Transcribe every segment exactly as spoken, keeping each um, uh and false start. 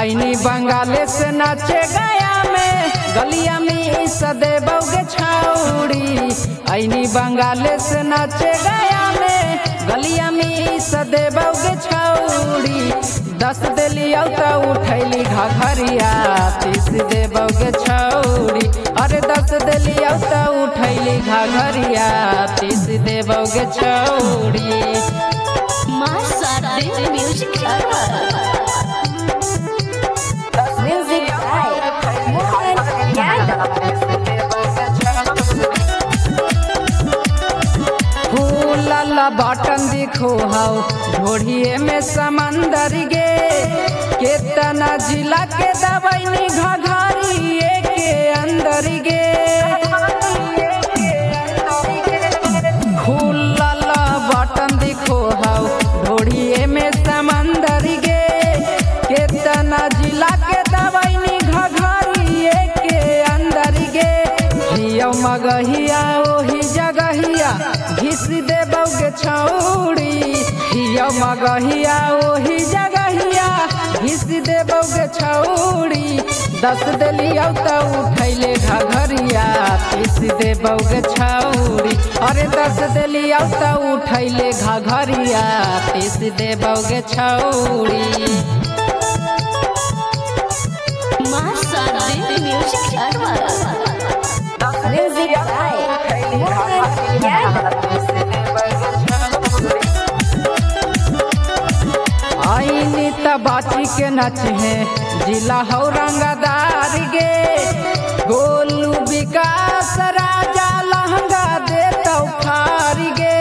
आईनी बंगाले से नाचे गया में गलिया में सदेबोगे छौड़ी। आईनी बंगाले से नाचे गया में गलिया में सदेबोगे छौड़ी। दस दिलिया तो उठैली घघरिया तीस देबोगे छौड़ी। अरे दस दिलिया तो उठैली घघरिया तीस देबोगे छौड़ी। म्यूजिक फूला बटन दिखो हाउ ढोढ़िए में समंदर गे। केतना जिला के दबैनी घघरिए के अंदर गे। फूला बटन दिखो हाउ ढोढ़िए में समंदर गे। केतना जिला के दबैनी घघरिए के अंदर गे। हियो मगहिया ओही जगहिया घिस देबोगे छौड़ी। हियो मगहिया ओही जगहिया घिस देबोगे छौड़ी। दस दिलिया तो उठैले घघरिया तीस देबोगे छौड़ी। अरे दस दिलिया तो उठैले घघरिया तीस देबोगे छौड़ी। आईनी तबाची के नच है जिला हो रंगदार गे। गोलू विकास राजा लहंगा देता फार गे।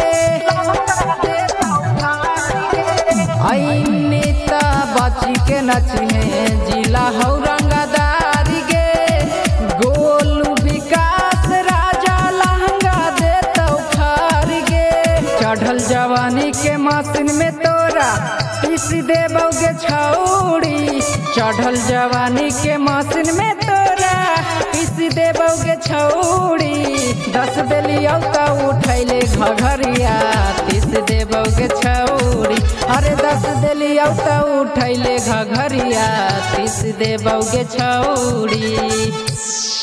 आईनी तबाची के नच है जिला हो रंगदार गे। गोलू विकास राजा लहंगा देता फार गे। चढ़ल जवानी के मशीन में तोरा पीस देबोगे छौड़ी। चढ़ल जवानी के मशीन में तोरा पीस देबोगे छौड़ी। दस दिलिया तो उठैले घघरिया तीस देबोगे छौड़ी। अरे दस दिलिया तो उठैले घघरिया तीस देबोगे छौड़ी।